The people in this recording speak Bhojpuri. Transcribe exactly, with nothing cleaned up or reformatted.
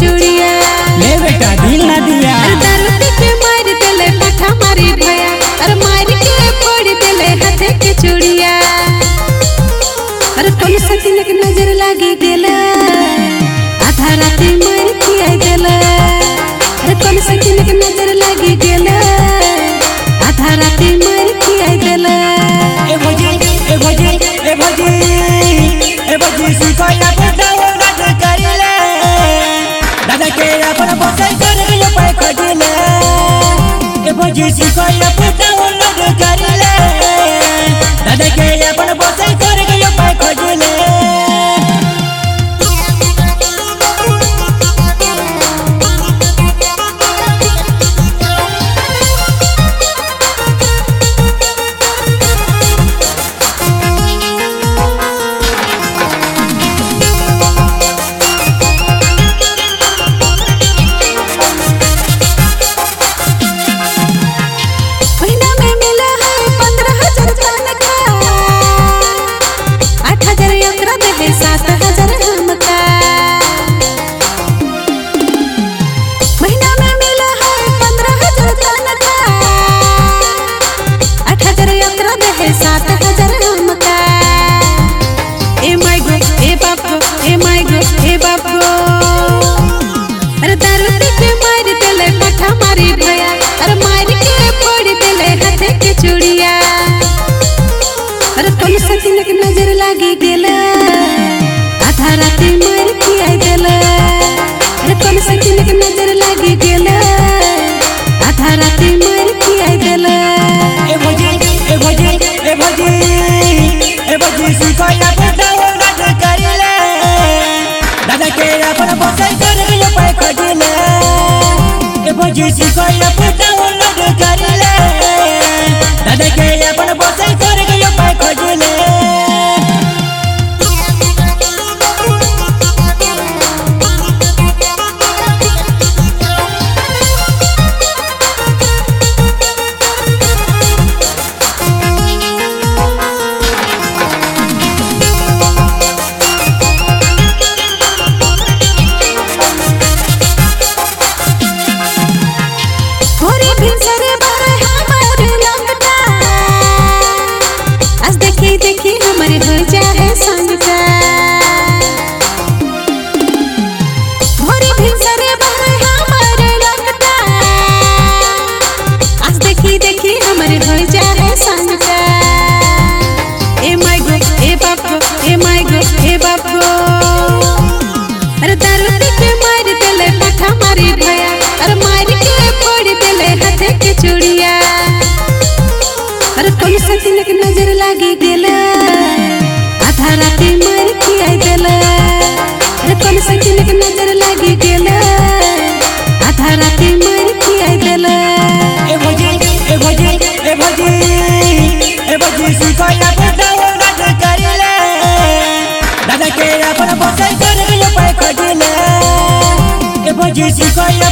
चूड़िया ले बेटा दिल ना दिया दारू पी के मार देले पाठा मारी भया अरे मार के फोड़ देले हाथ के चूड़िया अरे कौन सती के नजर लागी गेला आधा राती मार खिया देला अरे कौन सती के नजर लागी गेला आधा राती मार खिया देला ए भोजी ए भोजी ए भोजी ए भोजी सिखाया बताओ ना करिले दादा के अपन बसाई कर के पाए खजिले ए भोजी सिखाया बताओ ना करिले दादा के अपन बसाई कर के पाए खजिले के नजर लागी गेला आधा राती मार खिया देला अरे कौन सती के नजर लागी गेला आधा राती मार खिया देला ए भोजी ए भोजी ए भोजी ए भोजी सिखाया बताओ ना करिले दादा के अपन बसाई कर के पाए खजिले ए भोजी सिखाया बताओ ना करिले दादा के अपन बसाई कर के पाए खजिले देखी हमारे हो जाए संगता भोरी भिनसरे बहरे हमारे लगता आज देखी देखी हमारे हो जाए संगता ए माय गो ए बाप गो ए माय गो ए बाप गो अरे दारू पी के मार देले पाठा मारी भया अरे मार के फोड़ देले हाथ के चूड़िया अरे कौन सती के नजर लागी गेला आधा राती मार खिया देला अरे कौन सती के नजर लागी गेला आधा राती मार खिया देला ए भोजी ए भोजी ए भोजी ए भोजी सिखाया बताओ ना करिले दादा के अपन बसाई कर के पाए खजिले ए भोजी सिखाया